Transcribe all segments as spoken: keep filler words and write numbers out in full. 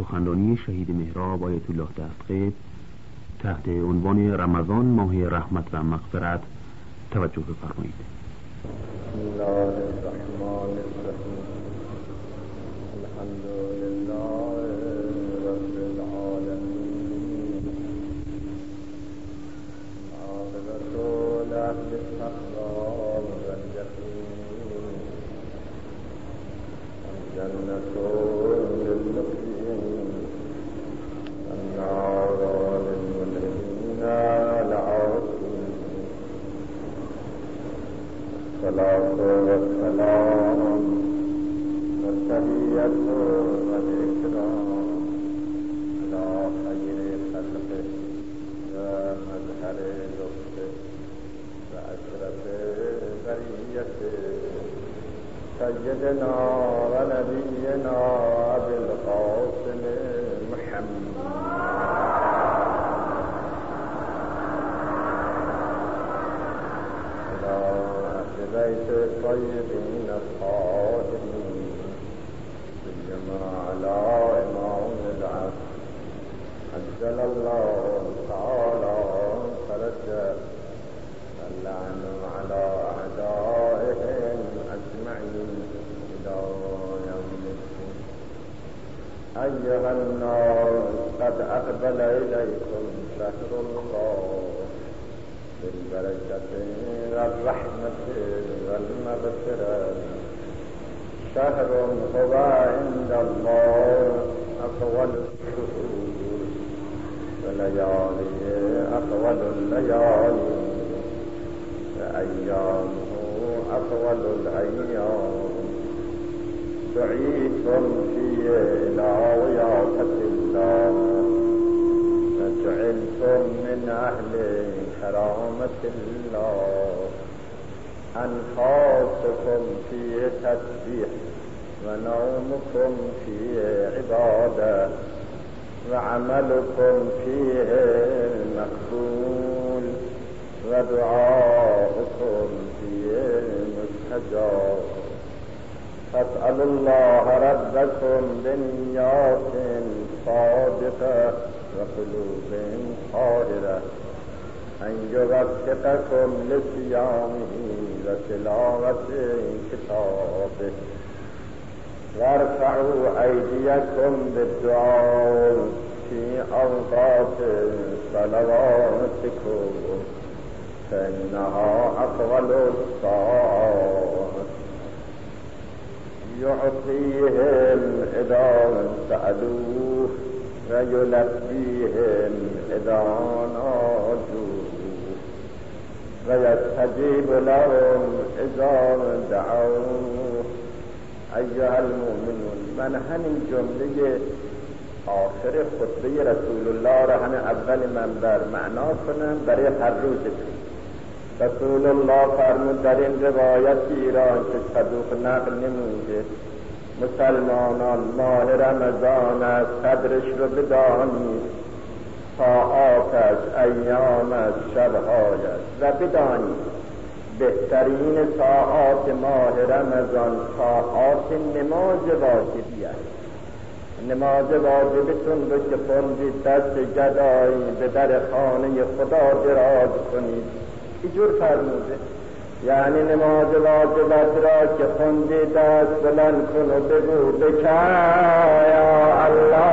سخنرانی شهید مهراب آیت الله دستقیب تحت عنوان رمضان ماه رحمت و مغفرت توجه بفرمایید. بسم الله الرحمن الرحیم. الحمد لله رب العالمین. عاقبة لأهل التقوى واليقین. الجنة للمتقین. النار للمنهبین العاصین. الصلاة والسلام والتحية والإكرام على خير خلقه ومظهر لطفه وأشرف بريته سيدنا ونبينا أبي القاسم محمد بيت الطيبين الطاهرين سيما على إمام العصر عجل الله تعالى فرجه واللعن على أعدائهم أجمعين إلى يوم الدين. أيها الناس قد أقبل إليكم شهر الله بالبركة والرحمة والمغفرة. شهر هو عند الله أطول الشهور وليالي أطول الليالي وأيامه أطول الأيام. دعيتم فيه إلى ضيافة الله وجعلتم من أهل كرامة الله. أنفاسكم فيه تسبيح ونومكم فيه عبادة وعملكم فيه مقبول ودعاؤكم فيه مستجاب. فاسألوا الله ربكم بنيات صادقة وقلوب طاهرة أن يوفقكم لصيامه وتلاوة كتابه. وارفعوا أيديكم بالدعاء في أوقات صلواتكم فإنها أطول الساعات. يعطيهم إذا سألوه ويلبيهم إذا نادوه ويستجيب لهم إذا دعوه. أيها المؤمنون، من همین جمله آخر خطبه رسول الله را همه اول منبر معنا کنم برای هر روزتون. رسول الله فرمود در این روایت ایران که صدوق نقل نموده، مسلمانان ماه رمضان است، قدرش رو بدانید، ساعاتش، ایامش، شبهایش و بدانید بهترین ساعات ماه رمضان ساعات نماز واجبی است. نماز واجبتون رو که خوندید دست گدایی به در خانه خدا دراز کنید. اینجور فرموده، یعنی نماز واجبت را که خوندی دست بلند کن و بگو بکن یا الله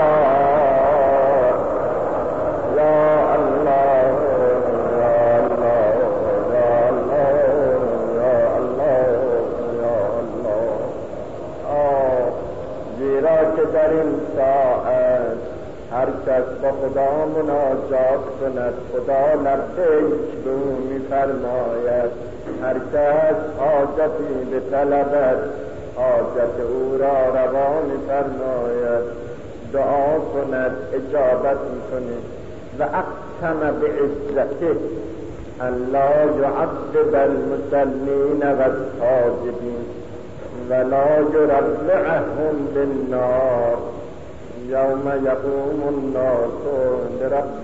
یا الله یا الله یا الله یا الله یا الله. آه زیرا که در این ساعت هر کس با خدا مناجات کند خدا لبیک به او می‌فرماید. هر کس حاجتی بطلبد حاجت او را روا می‌فرماید. دعا کند اجابت می‌کند. و اقسم بعزته ان لا يعذب المصلين والساجدين ولا يرفعهم بالنار یوم یقوم الناس لرب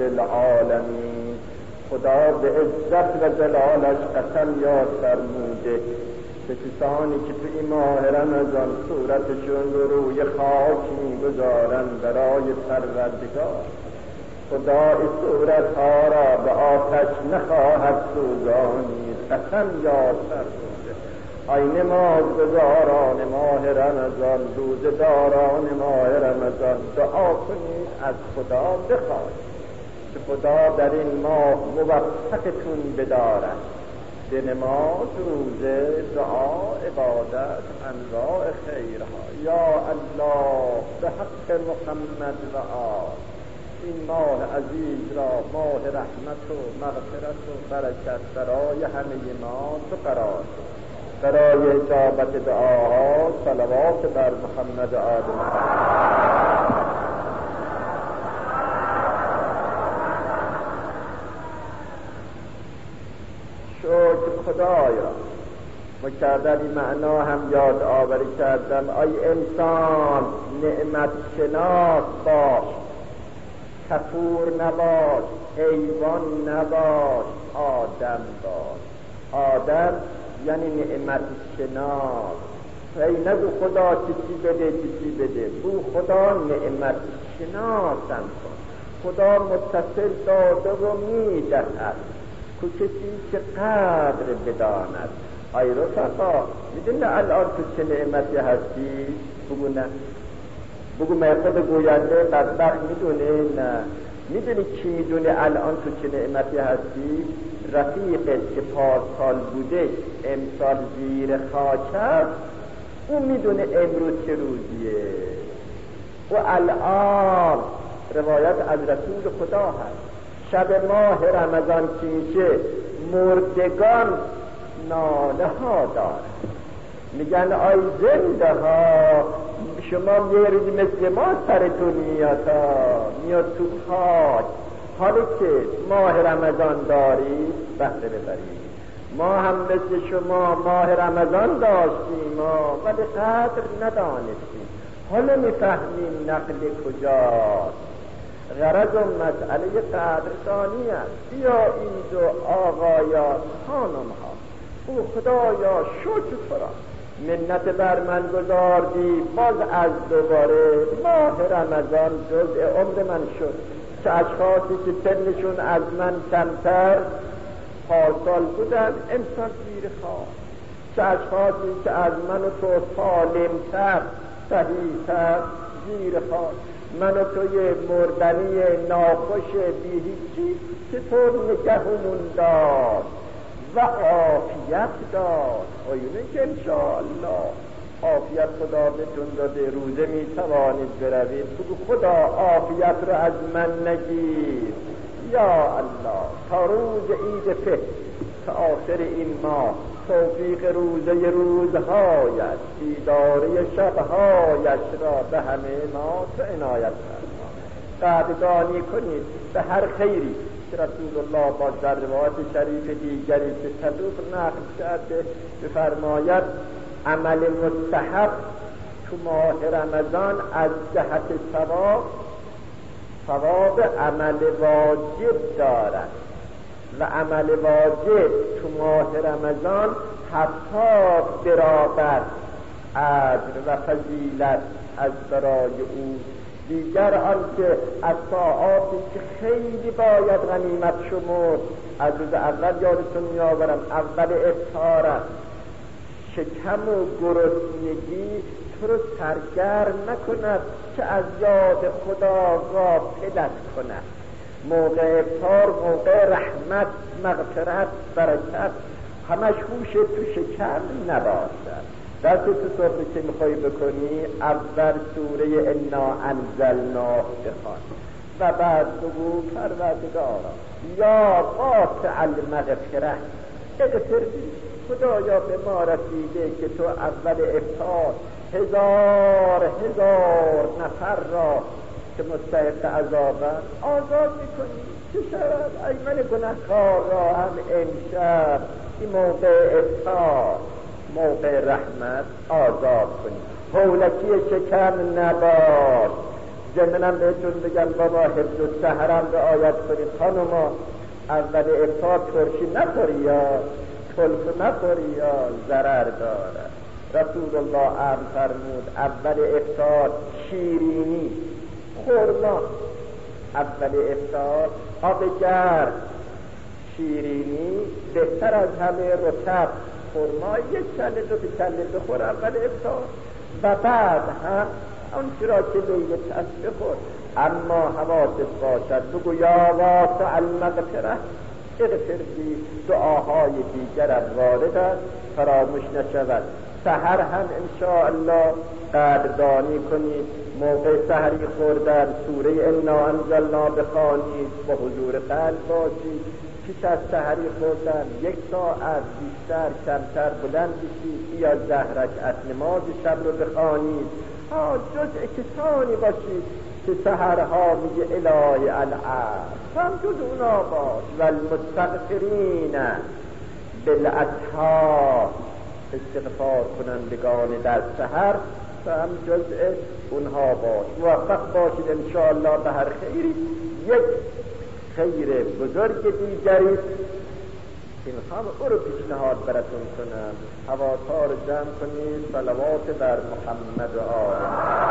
العالمین. خدا به عزت و جلالش قسم یاد فرموده به کسانی که تو این ماه رمضان صورتشون رو روی خاک میگذارن برای پروردگار. خدا این صورتها را به آتش نخواهد سوزانید. قسم یا فرموده ای نمازگزاران ماه رمضان، روزه‌داران ماه رمضان، دعا کنید، از خدا بخواهید که خدا در این ماه موفقتون بدارد به نماز، روزه، دعا، عبادت، انواع خیرها. یا الله به حق محمد و آل این ماه عزیز را ماه رحمت و مغفرت و برکت برای همه ما تو قرار ده. برای اجابت دعاها صلوات بر محمد آل محمد. شکر خدایا. مکرر این معنا هم یاد آوری کردم. ای انسان نعمت شناس باش، کفور نباش، حیوان نباش، آدم باش. آدم یعنی نعمت شناس. ای نگو خدا چی بده چی بده، بو خدا نعمت شناسم کن. خدا متصل داده و میدهد که کسی که قدر بداند. ای رفقا میدونی الان تو چه نعمتی هستی؟ بگو نه. بگو من خود گوینده بدبخت میدونه؟ نه. میدونی کی میدونه الان تو چه نعمتی هستی؟ رفیقت که پارسال بوده امسال زیر خاک است، اون میدونه امروز چه روزیه. و الان روایت از رسول خدا هست شب ماه رمضان که میشه مردگان ناله ها دارد، میگن آی زنده ها شما یه روز مثل ما سرتون میاد میاد تو خاک. حالا که ماه رمضان داری بهره ببرید. ما هم مثل شما ماه رمضان داشتیم ما ولی قدر ندانستیم. حالا میفهمیم نقل کجاست. غرض و مسئله قدردانی است. بیایید و آقایان خانم ها او خدایا شکر تو را منت بر من گذاردی، باز از دوباره ماه رمضان جزء عمر من شد. چه اشخاصی که سنشون از من کمتر پارسال بودن امسال زیر خاک، چه اشخاصی که از من و تو سالمتر صحیحتر زیر خاک. من و توی مردنی ناخوش بیهیچی چطور نگهمون داد و عافیت داد. آیونه که انشاءالله عافیت خدا بهتون داده، روزه می توانید بروید. بگو خدا عافیت رو از من نگیر یا الله. تا روز عید فطر تا آخر این ماه توفیق روزه روزهایش، دیداره شبهایش را به همه ما تو عنایت فرما. قدردانی کنید به هر خیری که رسول الله با در روایت شریف دیگری که صدوق نقل کرده بفرماید عمل مستحب تو ماه رمضان از جهت ثواب ثواب عمل واجب دارد و عمل واجب تو ماه رمضان هفتاد برابر اجر و فضیلت از برای او. دیگر آنکه از ساعاتی که خیلی باید غنیمت شمرد، از روز اول یادتون میآورم اول افطار است. شکم و گرسنگی تو رو سرگرم نکند که از یاد خدا غافلت کند. موقع افطار موقع رحمت، مغفرت، برکت، همش هوش تو شکم نباشد. دست تو صبح که میخوای بکنی اول سوره انا انزلناه بخوان و بعد بگو پروردگارا یا قاطع المغفرة اغفر لی. خدایا به ما رسیده که تو اول افطار هزار هزار نفر را که مستحق عذابن آزاد میکنی. چه شود ای من گناهکار را هم امشب این موقع افطار موقع رحمت آزاد کنی. هولکی شکم نباش. ضمنم بهتون بگم بابا حفظ السحرم رعایت کنید. خانوما اول افطار ترشی نخوری یا تلخ نخوری یا ضرر دارد. رسول الله امر فرمود اول افطار شیرینی، خرما، اول افطار آب گرم، شیرینی بهتر از همه رطب، خرما یک کله دو کله بخور اول افطار و بعد هم اون چرا که لیل چشم بخور. اما حواست باشد بگو یا واسع المغفره اغفر لی، دعاهای دیگر وارد است فراموش نشود. سحر هم انشاءالله قدردانی کنید، موقع سحری خوردن سوره انا انزلنا بخوانید، با حضور قلب باشید. پیش از سحری خوردن یک ساعت بیشتر کمتر بلند بشید یا ده رکعت نماز شب رو بخوانید. ها جزء کسانی باشید که سحرها میگه الهی العصر، هم جز اونا باش. و المستغفرین بالاسحار، استغفار کنندگان در سحر و هم جزء اونها باش. موفق باشید انشاءالله به هر خیری. یک خیر بزرگ دیگری این هم او رو پیشنهاد براتون کنم، حواسا رو جمع کنید، صلوات بر محمد و آل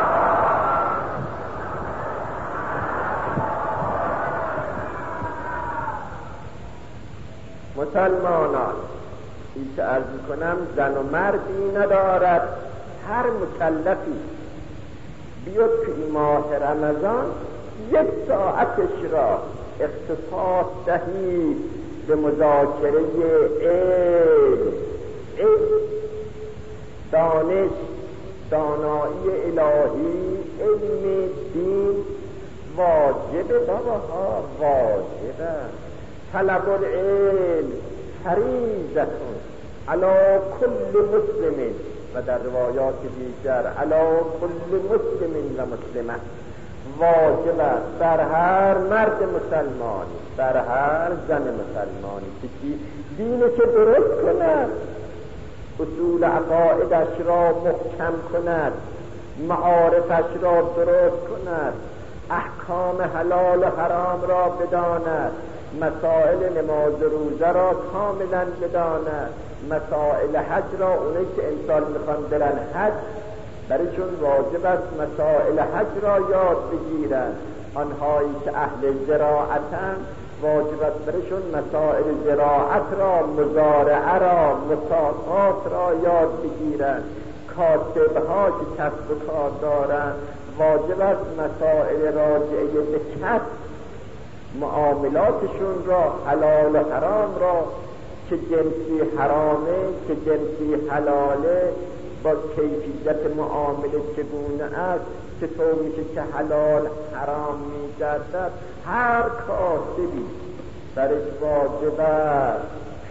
مسلمانان. این که عرض کنم زن و مردی ندارد، هر مکلفی بیاد که این ماه رمضان یک ساعتش را اختصاص دهید به مذاکره علم، علم، دانش، دانایی الهی، علم دین. واجب باباها، واجب. طلب العلم فریضتون علی کل مسلم، و در روایات دیگر علی کل مسلم و مسلمه، واجب است بر هر مرد مسلمانی، بر هر زن مسلمانی که دینش درست کند، اصول عقایدش را محکم کند، معارفش را درست کند، احکام حلال و حرام را بداند، مسائل نماز روزه را کاملا بداند، مسائل حج را اونایی که انسان میخوان برن حج برایشون واجب است مسائل حج را یاد بگیرن. آنهایی که اهل زراعتن واجب است برایشون مسائل زراعت را، مزارعه را، مساقات را یاد بگیرن. کاسبها که کسب و کار دارن واجب است مسائل راجعه به کسب، معاملاتشون را، حلال و حرام را، که جنسی حرامه که جنسی حلاله، با کیفیت معامله چگونه است، چطور میشه که حلال حرام میگردد. هر کاسبی برش واجب است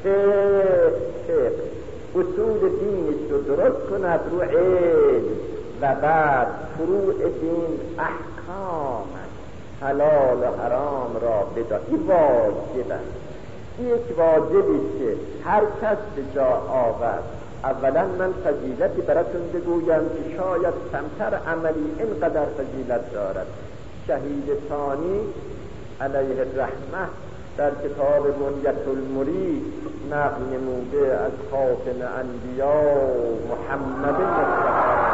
که اصول دینش رو درست کند رو علم و بعد فروع دین احکام حلال و حرام را بداند. این واجب است، یک واجبی که هر کس به جا آورد. اولا من فضیلتی براتون بگویم که شاید کمتر عملی اینقدر فضیلت دارد. شهید ثانی علیه الرحمه در کتاب بنیة المرید نقل نموده از خاتم انبیا محمد مصطفی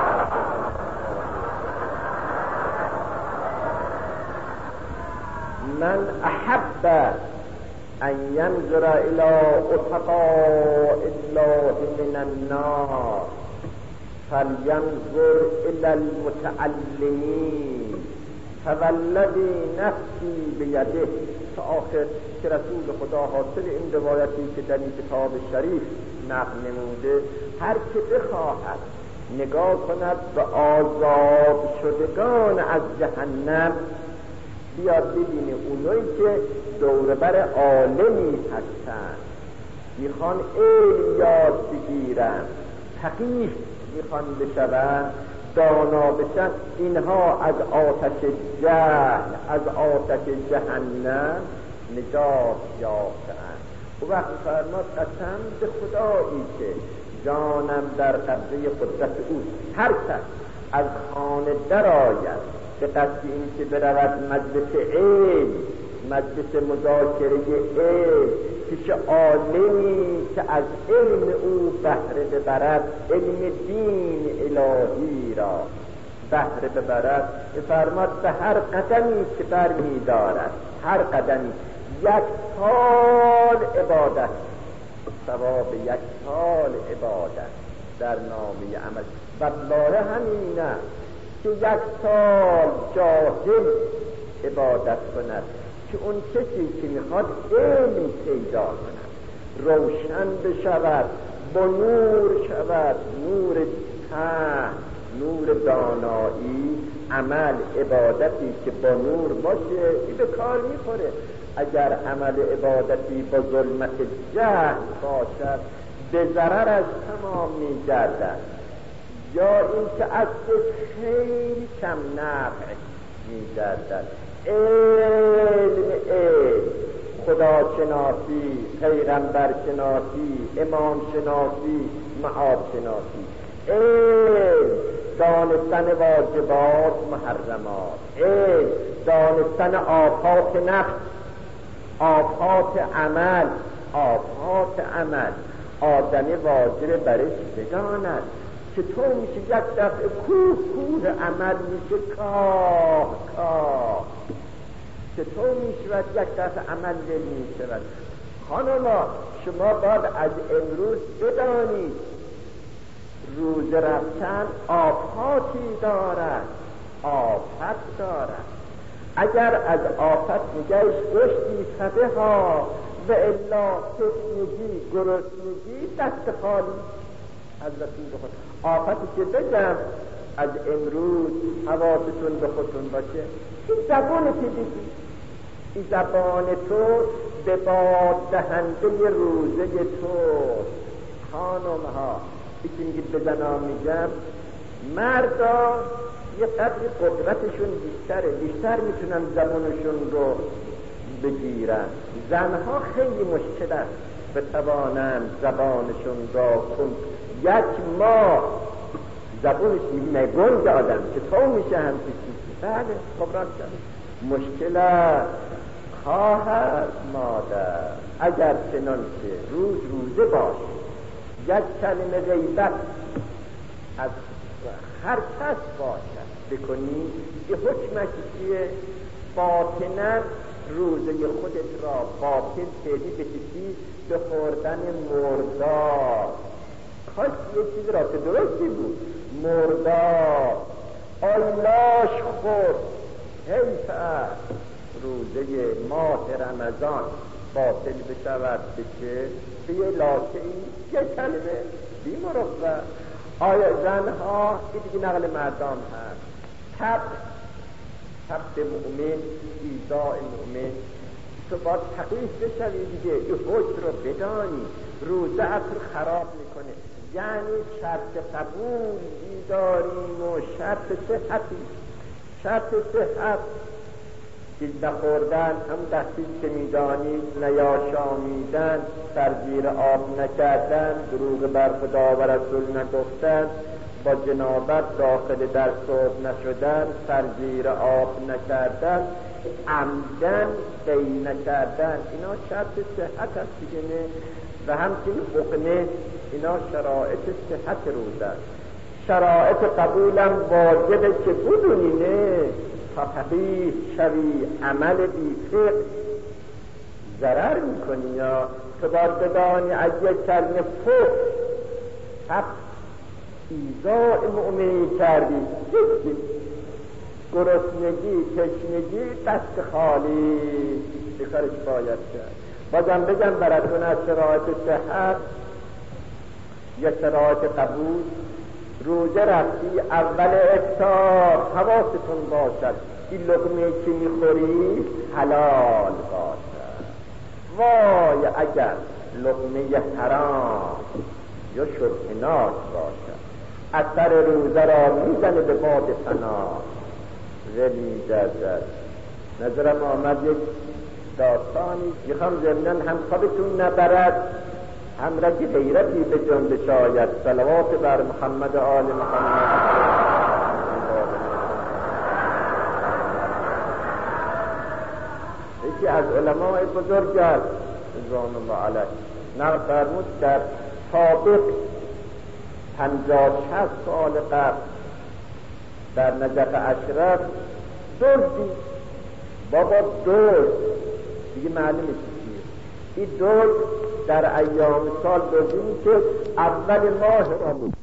من احب ان ينظر الى اتقاء الله من النار فلينظر الى المتعلمين فوالذي نفسي بيده. تا آخر که رسول خدا حاصل این روایتی که در این کتاب شریف نقل نموده، هر که بخواهد نگاه کند به آزاد شدگان از جهنم، بیاد ببینه اونایی که دوربر عالمی هستن، میخوان علم یاد بگیرن، فقیه میخوان بشون، دانا بشن، اینها از آتش جهل، از آتش جهنم نجات یافتند. و وقت فرماد قسم به خدایی که جانم در قبضه قدرت او، هر کس از خانه درآید به قصد این که برود مجلس علم، مجلس مذاکره علم، پیش عالمی که از علم او بهره ببرد، علم دین الهی را بهره ببرد، فرماد به هر قدمی که بر می دارد، هر قدمی یک سال عبادت، ثواب یک سال عبادت در نامه عمل. والله همینه که یک سال جاهل عبادت کند که اون کسی که میخواد علم پیدا کند، روشن بشود، با نور شود، نور ته، نور دانایی، عمل عبادتی که با نور باشه این به کار میخوره. اگر عمل عبادتی با ظلمت جهل باشد به ضرر از تمام میگردد، یا اینکه از خیلی کم نفع میگردد. علم علم خداشناسی، پیغمبر شناسی، امام شناسی، معاد شناسی، علم دانستن واجبات محرمات، علم دانستن آفات نفس، آفات عمل، آفات عمل. آدمی واجب برش بداند که تو میشه یک دفعه کوه کوه عمل میشه کاه کاه، که تو میشود یک دفعه عمل دل میشود. خانما شما باید از امروز بدانید روز رفتن آفاتی دارد، آفت دارد. اگر از آفت نگهش داشتی فبه ها و الا تشنگی گرسنگی دست خالی از رسول بخود. آفتی که بگم از امروز حواستون به خودتون باشه، این زبان که دیدی، این زبان تو به باد دهنده روزه تو. خانم ها این که به زنان میگم، مردا یه قدر قدرتشون بیشتره، بیشتر میتونن زبانشون رو بگیرن. زنها خیلی مشکل است بتوانن زبانشون را کن. یک ماه زبانش نگنج آدم که تو میشه هم کسی بله خبران شده مشکل است. خواهر مادر اگر چنانچه روز روزه باشه یک کلمه غیبت از هر کس باشد بکنی، یه حکمش چیه؟ باطنا روزه خودت را باطن فعلی بکشی به خوردن مردار. کاش یه چیز را که درستی بود، مردار آلاش خورد. حیف است روزه ماه رمضان باطل بشود به چه؟ به یه لاشه ای یه کلمه بی مروت. آیا زنها این دیگه نقل مردم هست، تب تب مؤمن، ایزاء مؤمن، تو باید تقییف بشوی دیگه، این حکم رو بدانی. روزه اصل خراب میکنه، یعنی شرط قبول بیداریم و شرط صحتی. شرط صحت چیز نخوردن، هم دستی که میدانید، نیاشامیدن، سرگیر آب نکردن، دروغ بر خدا و رسول نگفتن، با جنابت داخل در صوب نشدن، سرگیر آب نکردن، عمدن قی نکردن، اینا شرط صحت هست دیگه نه؟ و همچنین عقنه، اینا شرایط صحت روزه. شرایط قبولم واجبه که بدونی نه تا فقیه شوی، عمل بی فقه ضرر میکنی. یا تو باید بدانی از یک کلمه فقه حق ایزاء مؤمنی کردی، گرسنگی تشنگی دست خالی بکارش باید کرد. بازم بگم براتون از شرایط صحت یا شرایط قبول، روزه رفتی اول افطار حواستون باشد این لقمه که میخوری حلال باشد. وای اگر لقمه حرام یا شبهناک باشد، اثر روزه را میزنه به باد فنا و میگردد. نظرم آمد یک داستانی میخوام ضمناً هم خوابتون نبرد، هم رگ غیرتی به جنب شاید. صلوات بر محمد آل محمد. یکی از علماء بزرگ است رضوان الله علیه نقل فرمود در سابق پنجاه شصت سال قبل در نجف اشرف دزدی، بابا دزد دیگه معلومه چیه این دزد در ایام سال دزدی که اول ماه را بود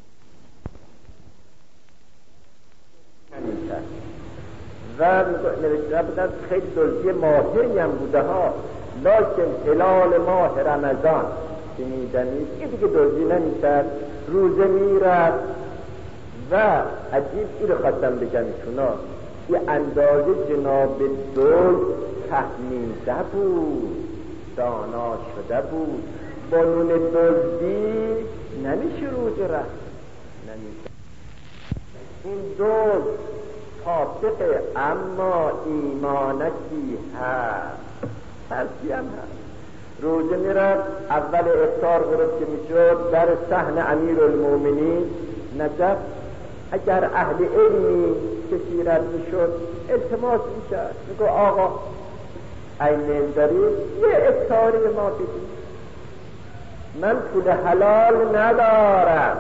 و نوشته بودن خیلی دزدی ماهری هم بوده ها، لکن هلال ماه رمضان که میدنید این دیگه دزدی نمیکرد، روزه میرد و عجیب این رو خواستم بگم ایشونا یه اندازه جناب دزد فهمیده بود، دانا شده بود، با نون دزدی نمیشه روزه رفت، نمیشه. این دزد فاسقه اما ایمانکی هست، ترسی هم هست. روزه میرفت اول افطار غروب که میشد در صحن امیرالمومنین نجف، اگر اهل علمی کسی رد میشد التماس میکرد، میگو آقا این دارید یه افطاری ما بدید، من پول حلال ندارم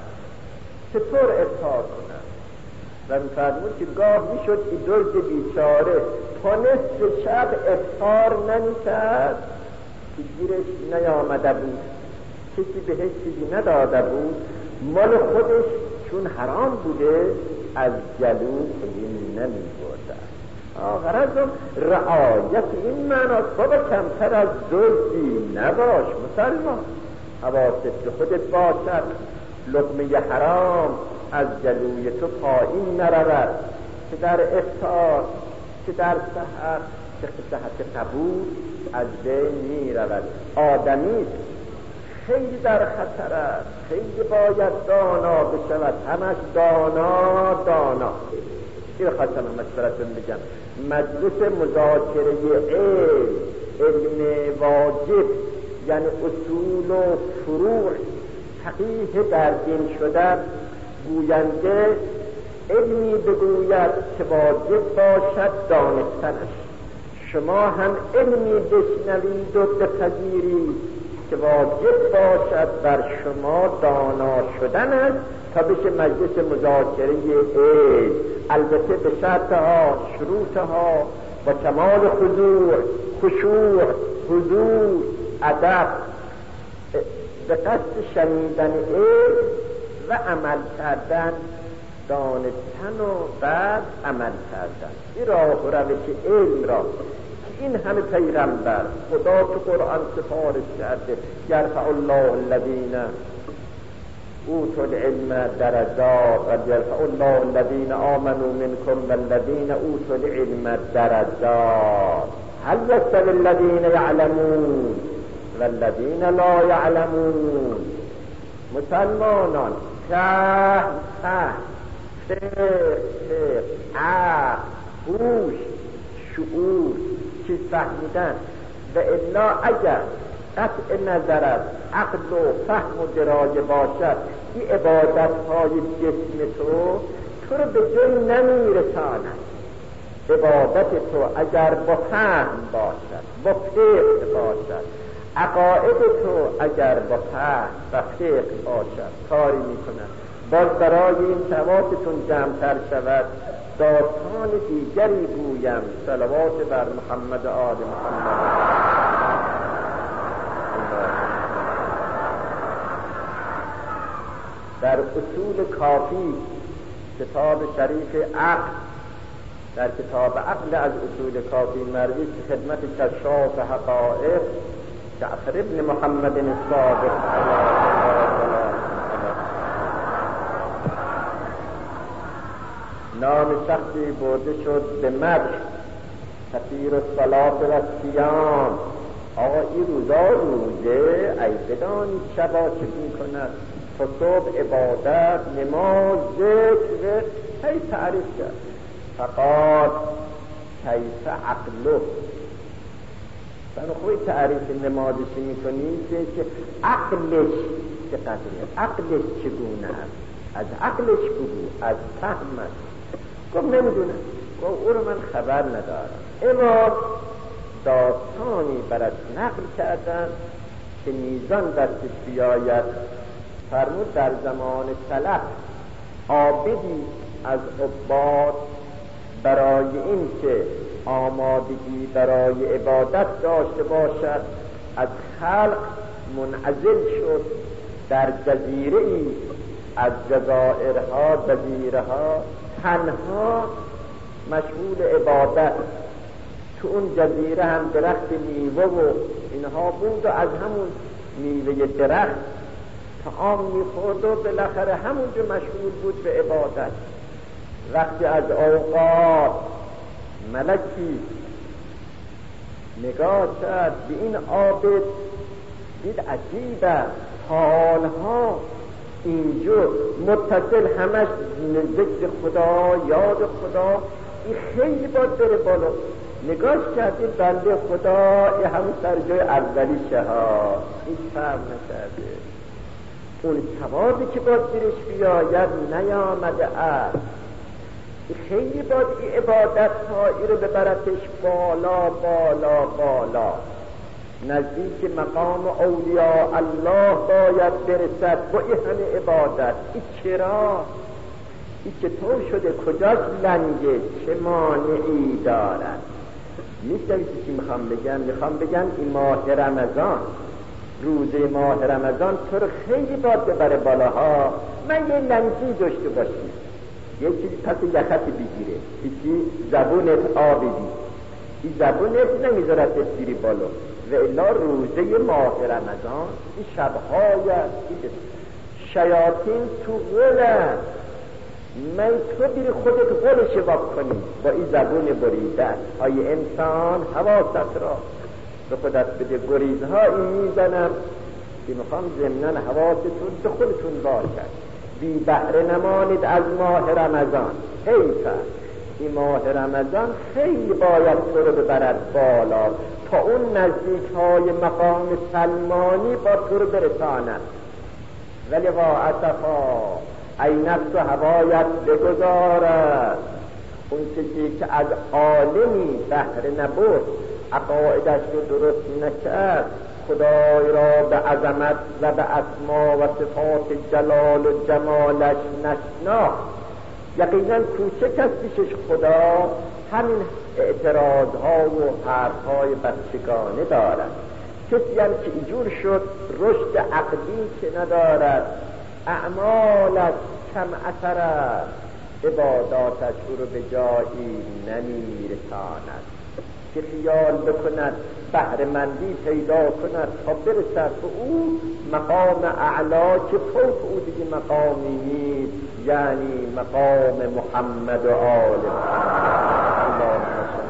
چطور افطار کنم؟ و میفرمود که گاه میشد که دزد بیچاره تا نصف شب افطار نمیکرد که گیرش نیامده بود، کسی بهش چیزی نداده بود، مال خودش چون حرام بوده از جلو این نمیبرده. غرضم رعایت این معناست، بابا کمتر از دزدی نباش مسلمان، حواست به خودت باشد، لقمه حرام از جلوی تو پایین نرود، که در افطار که در سحر که صحت قبول از بین می رود. آدمی خیلی در خطر است، خیلی باید دانا بشود، همش دانا دانا. این خواستم مشورتون بگم، مجلس مذاکره علم، علم واجب یعنی اصول و فروع فقیه در دین شدن، گوینده علمی بگوید که واجب باشد دانستنش، شما هم علمی بشنوید و بپذیرید که واجب باشد بر شما دانا شدنش تا بشه مجلس مذاکره علم، البته به شرطها شروطها با کمال خضوع خشوع حضور ادب، به قصد شنیدن علم و عمل کردن، دانستن و بعد عمل کردن. این راه و روش علم را که این همه پیغمبر خدا تو قرآن سفارش کرده، یرفع الله الذین اوتوا العلم درجات و یرفع الله الذین آمنوا منکم والذین اوتوا العلم درجات، هل یستوی الذین یعلمون والذین لا یعلمون؟ مسلمانان فهم فهم فقه فقه عقل هوش شعور چیز فهمیدن، و الا اگر قطع نظر است عقل و فهم و درايه باشد این عبادت های جسم تو تو رو به جای نمیرساند. عبادت تو اگر با فهم باشد، با فقه باشد، عقاید تو اگر با فهم و فقه باشد کاری میکنند. باز برای این ثوابتون جمعتر شود داستان دیگری گویم، صلوات بر محمد آل محمد. در اصول کافی کتاب شریف عقل، در کتاب عقل از اصول کافی مروی که خدمت کشاف حقائق جعفر ابن محمد الصادق نام شخصی برده شد به مدح کثیر الصلاة و الصیام. آقا این روزا روزه ای بدانید شبا چه میکند، تا صبح عبادت نماز ذکر هی تعریف کرد. فقط کیف عقله، برای خوی تعریف نمازشی میکنیم که عقلش چه قدره، عقلش چگونه است، از عقلش بگو، از فهمش. گفت نمیدونم، گفت او رو من خبر ندارم. اما داستانی برش نقل کردن که میزان دستش بیاید. فرمود در زمان سلف عابدی از عباد برای این که آمادگی برای عبادت داشته باشد از خلق منعزل شد در جزیره ای از جزائرها جزیره ها تنها مشغول عبادت. تو اون جزیره هم درخت میوه و اینها بود و از همون میوه درخت طعام میخورد و بالاخره همونجا مشغول بود به عبادت. وقتی از اوقات ملکی نگاه کرد به این عابد دید عجیبه، حالها اینجا متصل همش ذکر خدا یاد خدا، این خیلی باید بره بالا. نگاش کردیم بنده خدا این همون سر جای اولیشه ها، این فرم نکرده. اون ثوابی که باید برش بیاید نیامده است. خیلی باید این عبادت هایی رو ببرتش بالا بالا بالا، نزدیک مقام اولیاء الله باید برسد با این همه عبادت. این چرا؟ این چطور شده؟ کجاش لنگه؟ چه مانعی دارد؟ میشنوید چی میخوام بگم؟ میخوام بگم این ماه رمضان، روزه ماه رمضان تو رو خیلی باید ببره بالاها. من یه لنگی داشته باشی، یه چیزی پس یخت بگیره، یکی زبونت آبی بی، این زبونت نمیذارد بگیری بالا. و الا روزه ماه رمضان این شبهای این شیاطین تو غلن، من تو بیری خودت غلش واق کنی با این زبون بریده. های انسان حواست را به خودت بده. گریزهایی میزنم که میخوام ضمناً حواستون به خودتون باشد. بی بهره نمانید از ماه رمضان. حیفه این ماه رمضان خیلی باید تو رو ببرد بالا تا اون نزدیک های مقام سلمانی با تو رو برساند. ولی وا اسفا ای نفس و هوایت بگذارد، اون چیزی که از عالمی بهره نبرد، عقایدش رو درست نکرد، خدای را به عظمت و به اسما و صفات جلال و جمالش نشناخت، یقینا کوچک است پیشش خدا. همین اعتراضها و حرفهای بچگانه دارد. کسی هم که اینجور شد رشد عقلی که ندارد، اعمالش کم اثر است، عباداتش او رو به جایی نمیرساند که خیال بکند بهره مندی پیدا کند تا برسد به او مقام اعلا که فوق او دیگه مقامی نیست، یعنی مقام محمد و آل محمد.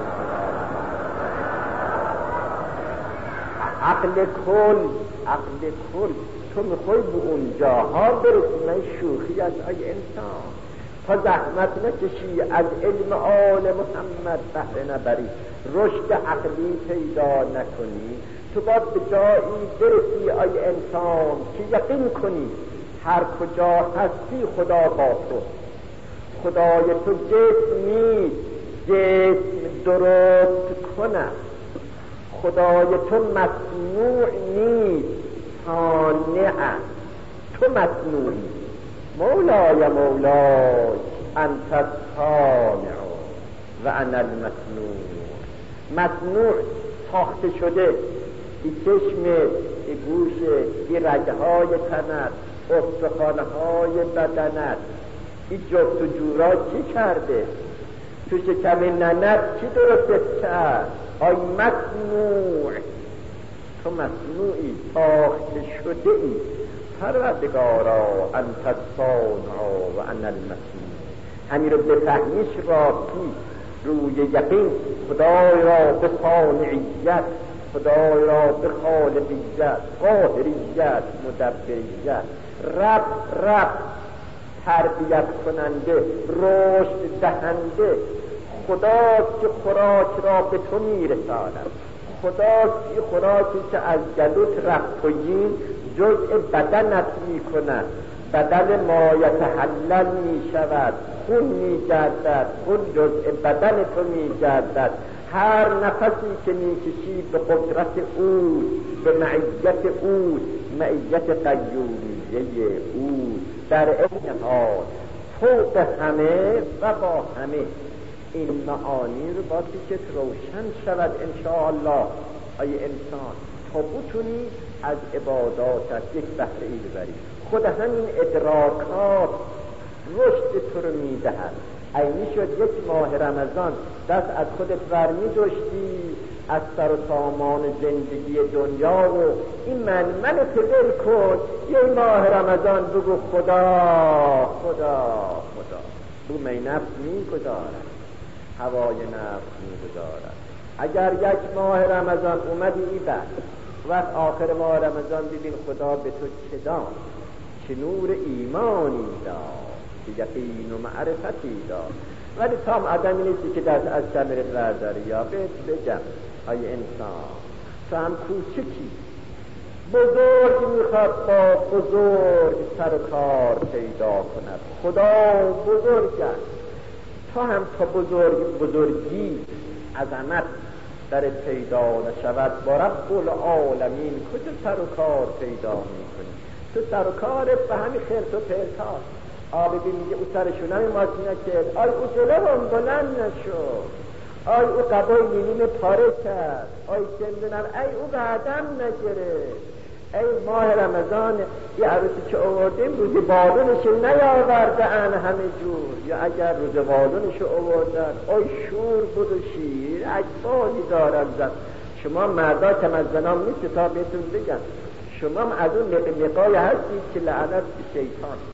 عقل کل عقل کل تو میخوای به اون جاها برسی. من شوخی از ای انسان، تا زحمت نکشی از علم آل محمد بهره نبری، رشد عقلی پیدا نکنی، تو باید به جایی برسی ای انسان که یقین کنی هر کجا هستی خدا با تو. خدای تو جسم نیست، جسم درست کنه. خدای تو مصنوع نیست، صانع. تو مصنوعی. مولای مولای انت الصانع و انا المصنوع. مصنوع ساخته شده، این چشم، این گوش، این رگهای تنت، استخوانهای بدنت، این جفت و جورا چی کرده؟ تو شکم ننت چی درست کرد؟ آی مصنوع، تو مصنوعی، ساخته شده ای. پروردگارا انت الصانع و انا المصنوع. همین رو بفهمیش راستی روی یقین خدای را به صانعیت، خدای را به خالقیت، قاهریت، مدبریت، رب رب تربیت کننده، رشد دهنده. خداست که خوراک را به تو میرساند. خداست که خوراکی که از گلوت رفت پایین جزء بدنت میکند. بدن ما یتحلل میشود، خون میگردد، خون جزء بدن تو میگردد. هر نفسی که میکشی به قدرت او، به معیت او، معیت قیومیه او، در این حال فوق همه و با همه. این معانی رو باید که روشن شود انشاءالله ای انسان تا بتونی از عباداتت یک بهره ای ببری. خود همین ادراکات رشد تو رو میدهد. اینی شد یک ماه رمضان دست از خودت برمی داشتی از سر و سامان زندگی دنیا و این من من تدل کن. یک ماه رمضان بگو خدا خدا خدا. تو می نفس می گذارد، هوای نفس می گذارد. اگر یک ماه رمضان اومدی ای بس وقت آخر ماه رمضان ببین خدا به تو چه داد، چه نور ایمانی داد، چه یقین و معرفتی داد. ولی تام آدمی نیستی که دست از کمرت برداری. یا بهت بگم ای انسان تو هم کوچکی، بزرگ میخواد با بزرگ سر و کار پیدا کند. خدا بزرگ است، تو هم تا بزرگ بزرگی عظمت در پیدا نشود با رب العالمین کجا سر و کار پیدا میکنی؟ تو سر و کارت به همین خرس و پرتاست. آبی میگه او سرشون همین ماشینه کرد، آی او جلوم بلند نشد، آی او قبای نیمه پاره کرد، آی چندونم ای او بعدم نگرفت. ای ماه رمضان یه عروسی که آوردیم روزی بالونشو نیاوردن همه جور، یا اگر روز بالونشو آوردن آی شور بود و شیر اجبالی دارم زن. شما مردا کم از زنام نیست تا بهتون بگم، شما از اون مقای هستید که لعنت به شیطان.